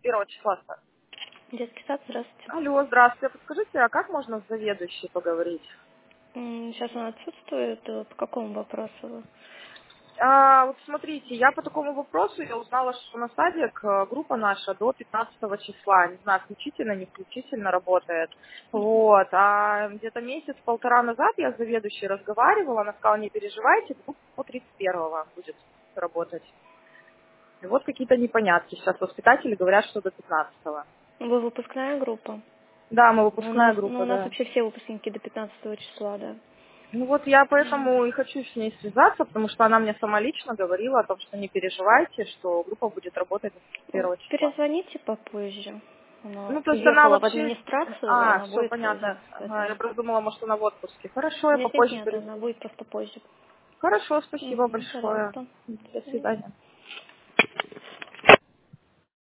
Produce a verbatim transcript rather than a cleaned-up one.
первого числа. Детский сад, здравствуйте. Алло, здравствуйте. Подскажите, а как можно с заведующей поговорить? М, Сейчас она отсутствует. Э, По какому вопросу вы? А, вот смотрите, я по такому вопросу я узнала, что на садик э, группа наша до пятнадцатого числа, не знаю, включительно, не включительно работает. Вот, а где-то месяц-полтора назад я с заведующей разговаривала, она сказала, не переживайте, группа по тридцать первого будет работать. И вот какие-то непонятки. Сейчас воспитатели говорят, что до пятнадцатого. Вы выпускная группа? Да, мы Ну, у выпускная нас, ну, группа, у нас да. вообще все выпускники до пятнадцатого числа, да. Ну вот я М. поэтому и хочу с ней связаться, потому что она мне сама лично говорила о том, что не переживайте, что группа будет работать с Ну, первого числа. перезвоните попозже. Она Ну, то есть она уехала в вообще... администрацию, А, она все, будет понятно. связываться, Ага, я поэтому... просто думала, может, она в отпуске. Хорошо, я Нет, нет, попозже нет, она перезвоню. будет просто позже. Хорошо, спасибо Угу, большое. пожалуйста. До До свидания. свидания.